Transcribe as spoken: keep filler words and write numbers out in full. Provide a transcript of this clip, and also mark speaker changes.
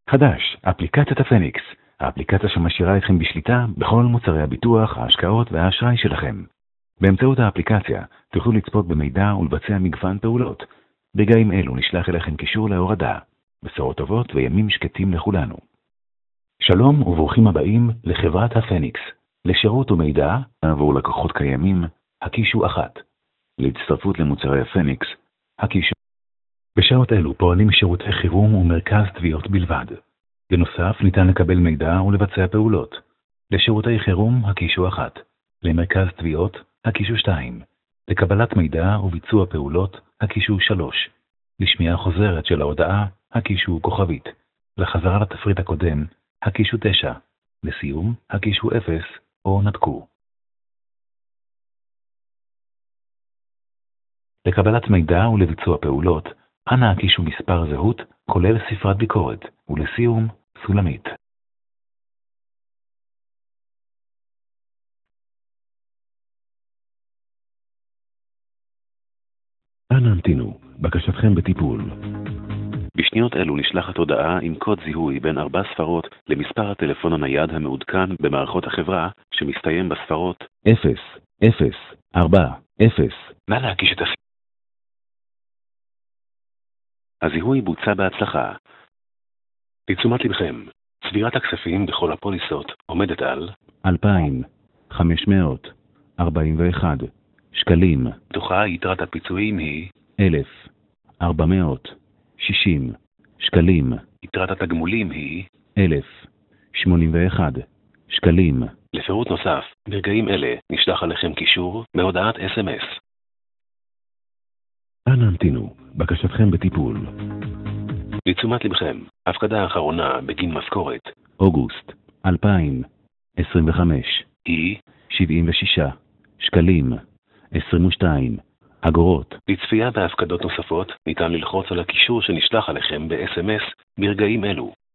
Speaker 1: חדש, אפליקציית הפניקס, האפליקציה שמשאירה אתכם בשליטה בכל מוצרי הביטוח, ההשקעות והאשראי שלכם. באמצעות האפליקציה תוכלו לצפות במידע ולבצע מגוון פעולות. ברגעים אלו נשלח אליכם קישור להורדה. בשורות טובות וימים שקטים לכולנו. שלום וברוכים הבאים לחברת הפניקס. לשירות ומידע עבור לקוחות קיימים, הקישו אחת. להצטרפות למוצרי הפניקס, הקישו. בשעות אלו פועלים שירותי חירום ומרכז תביעות בלבד. בנוסף ניתן לקבל מידע ולבצע פעולות. לשירותי חירום, הקישו אחת. למרכז תביעות, הקישו שתיים. לקבלת מידע וביצוע פעולות, הקישו שלוש. לשמיעה חוזרת של ההודעה, הקישו כוכבית. לחזרה לתפריט הקודם, הקישו תשע. לסיום, הקישו אפס או נתקו. לקבלת מידע ולביצוע פעולות, אנא הקישו מספר זהות, כולל ספרת ביקורת, ולסיום, סולמית. אנא המתינו, בקשתכם בטיפול. בשניות אלו נשלחת הודעה עם קוד זיהוי בין ארבע ספרות למספר הטלפון הנייד המעודכן במערכות החברה, שמסתיים בספרות אפס, אפס, ארבע, אפס. נא להקיש את הספרות. הזיהוי בוצע בהצלחה. לתשומת לבכם, צבירת הכספים בכל הפוליסות עומדת על אלפיים חמש מאות ארבעים ואחת שקלים. תוכה יתרת הפיצויים היא אלף ארבע מאות שישים שקלים. יתרת התגמולים היא אלף שמונים ואחת שקלים. לפירוט נוסף, ברגעים אלה נשלח עליכם קישור בהודעת אס אם אס. אנא המתינו, בקשתכם בטיפול. לתשומת לבכם, הפקדה האחרונה בגין משכורת אוגוסט אלפיים עשרים וחמש היא שבעים ושישה שקלים עשרים ושתיים אגורות. לצפייה בהפקדות נוספות ניתן ללחוץ על הקישור שנשלח עליכם ב-אס אם אס ברגעים אלו.